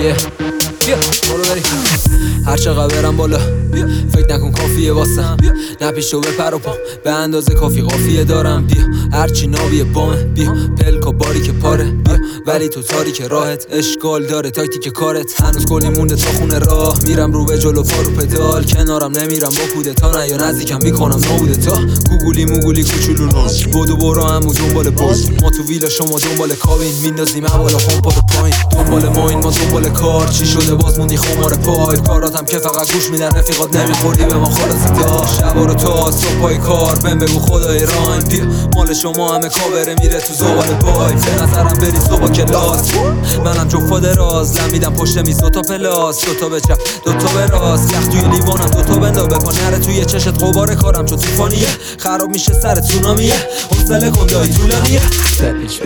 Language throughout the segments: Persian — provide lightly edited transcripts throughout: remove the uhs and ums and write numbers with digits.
برو بریم هر چقدر برم بالا فکر نکن کافیه واسم نه پیشو بپر و پا به اندازه کافی قافیه دارم بیا هرچی ناویه بامه بیا پلکا باری که پاره بیا ولی تو تاریک راحت اشکال داره تاکتیک کارت هنوز کلی مونده تا خونه راه میرم رو به جلو پا رو پدال کنارم نمیرم با کودتا نه یا نزدیکم میکنم نابوده تا گوگولی موگولی کوچولو ناز بودو برو همو دنبال باز ما تو ویلا شما دنبال کابین میندازیم حوالا خمپا به پایین دنبال ماین ما دنبال کار چی شده باز موندی خمار پای کاراتم که فقط گوش میدن رفیقات نمیخوری به ما خلاصی تا شبا رو تا صبحای کار بهم بگو خدای راین بیا مال شما همه کاوره میره تو زبال بای به نظرم بری صبح کلاس منم جفا دراز لمیدم پشت میز دوتا پلاس دوتا به چپ دوتا به راست یخ توی لیوانم دوتا بندا بپا نره توی چشت غبار کارم چون توفانیه خراب میشه سر تسونامیه حوصله کن دایی طولانیه بپیچ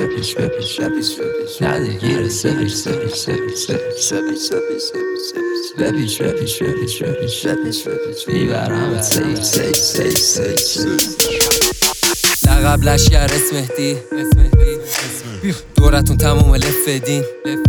ندگیر سپیچ میبرم لقب لشگر اسمهدی دورتون تموم لفدین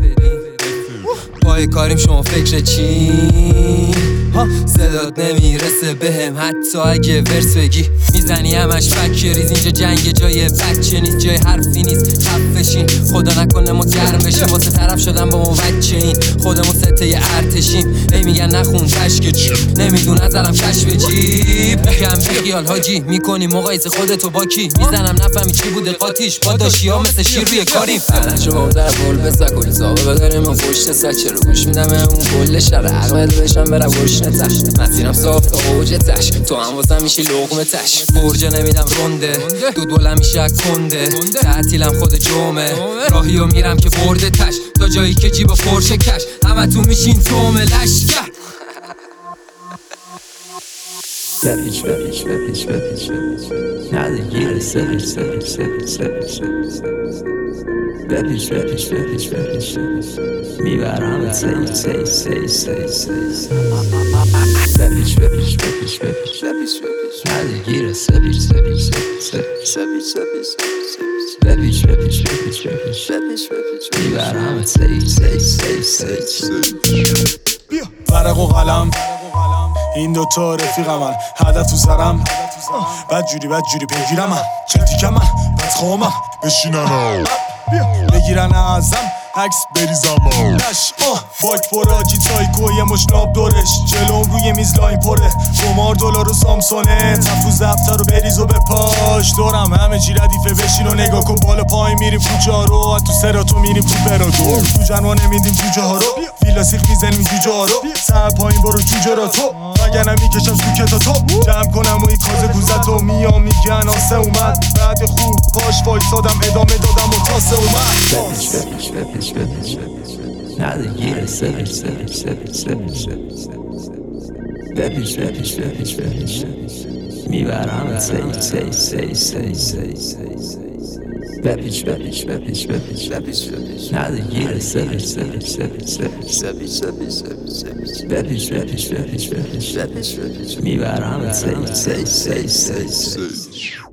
پای کاریم شما فکر چی صدات نمیرسه بهم حتی اگه ورس بگی میزنی همش فک ریز اینجا جنگ جای بچه نیست جای حرفی نیست خفشین خدا نکنه ما گرم بشیم واسه طرف شدن با ما بچه این خودمون سته ارتشیم ای میگن نخون تشک چی نمیدون ازلم کشف جیب کم بیخیال حاجی میکنی مقایسه خودتو با کی میزنم نفهمی چی بوده قاتیش پاداشی ها مثل شیر روی کاریم الانشو با در بول بزا کلی زابه بداریم و پشت سر چرا گوش میدم اون کل شر عقل بشم برم گشنه تش مسیرم صاف تا اوج تش تو هم واسم میشی لقمه تش برجه نمیدم رنده دولم میشه کنده تعطیلم خود جمعه راهیو میرم که برده تش تا جایی که جیبا پرشه کش همه تو میشین تومه لشکر بپیچ ندگیر سپیچ بپیچ میبرم بپیچ ندگیر سپیچ میبرم ورق و قلم این دوتا رفیقمن هدف تو سرم بد جوری پیگیرم چلتیکم من پس خوامم بشینن بگیرن ازم عکس بریزم نش باک فراجی سایکو یه مشناب دورش جلوم روی میز لاین پره قمار دلار و سامسونه تفو زفتر رو بریز و بپاش دورم همه چی ردیفه بشین و نگاه کن بالا پای میریم کجا رو تو سراتو میریم تو برادو تو جنوانه میدیم جوجه ها رو ویلا سیخ میزنیم جوجه ها رو سر پایین برو جوجه را تو وگرنه میکشم سوکتا تو جمع کنم و این کازه گوزتو میام میگن آسه اومد بعد خوب پاش وایسادم ادامه دادم و تاسه اومد ندگیر سپیچ میبرم بپیچ ندگیر سپیچ میبرم